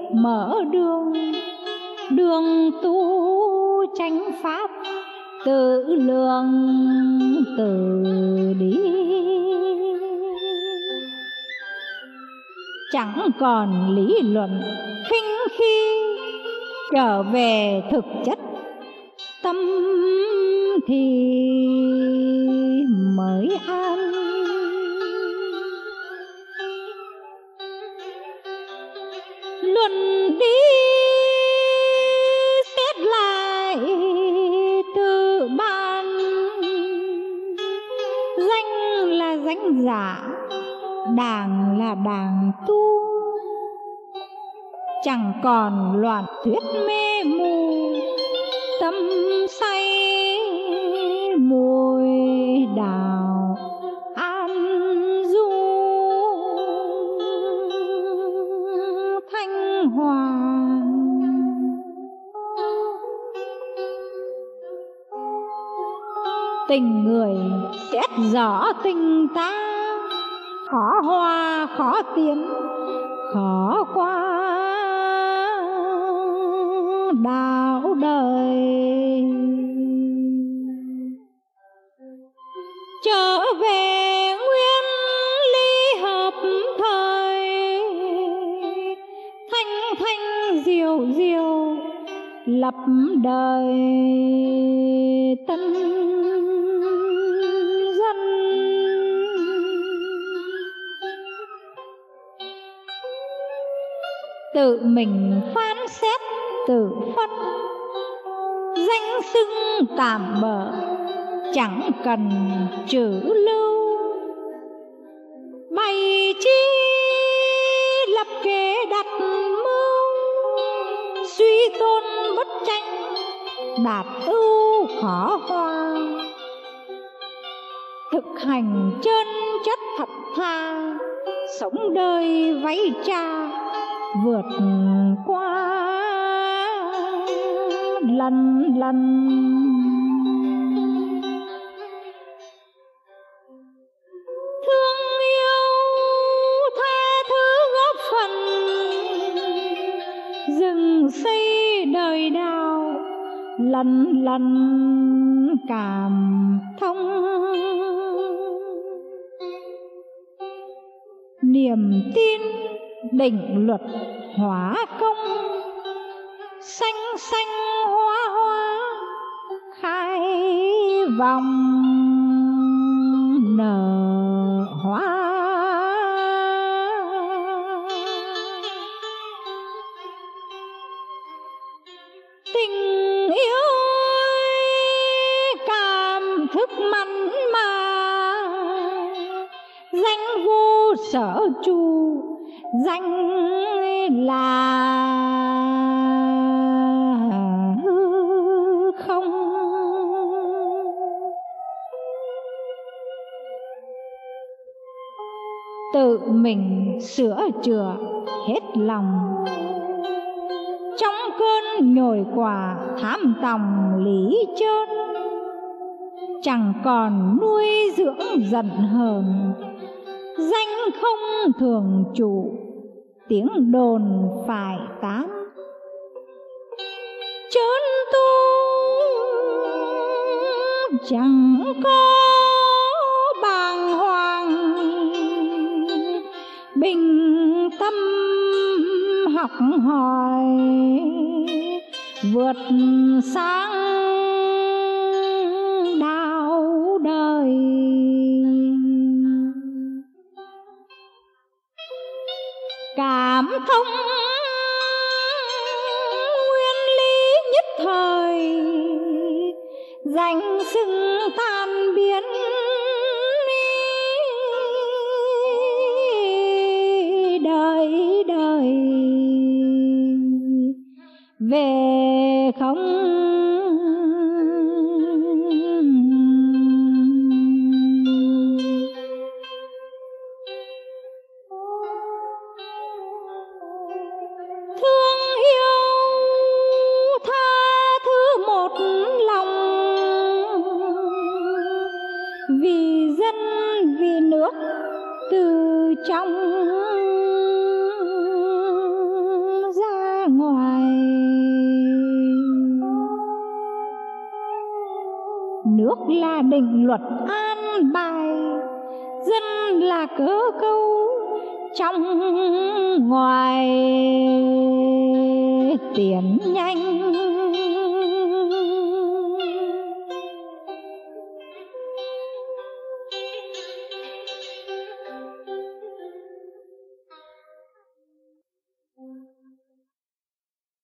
mở đường, đường tu chánh pháp, tự lượng tự đi. Chẳng còn lý luận khinh khi, trở về thực chất tâm thì mới an. Luận đi xét lại tự ban, danh là danh giả, đàng là đàng tu. Chẳng còn loạn thuyết mê mù, tâm say mùi đạo an du. Thanh hoàng tình người xét rõ tình ta, khó hòa khó tiến, khó qua đạo đời. Trở về nguyên lý hợp thời, thanh thanh diệu diệu lập đời tân dân. Tự mình phán xét tự phân, danh xưng tạm bợ chẳng cần trừ lưu. Bày chi lập kế đặt mưu, suy tôn bất tranh đạt ưu khó hòa. Thực hành chân chất thật tha, sống đời váy cha vượt qua lần lần. Thương yêu tha thứ góp phần, rừng xây đời đào lần lần cảm thông. Niềm tin định luật hóa công, xanh xanh hoa hoa khai vòng nở hoa. Tình yêu cảm thức mặn mà, danh vô sở trụ, danh là không. Tự mình sửa chữa hết lòng, trong cơn nhồi quả thám tòng lý chơn. Chẳng còn nuôi dưỡng giận hờn, danh không thường trụ, tiếng đồn phải tán. Chốn tu chẳng có bàng hoàng, bình tâm học hỏi vượt sáng đạo đời. Cảm thông nguyên lý nhất thời, danh xưng tan biến đời đời. Về không vì dân vì nước từ trong ra. nước là định luật an bài, dân là cớ câu trong ngoài tiền nhanh.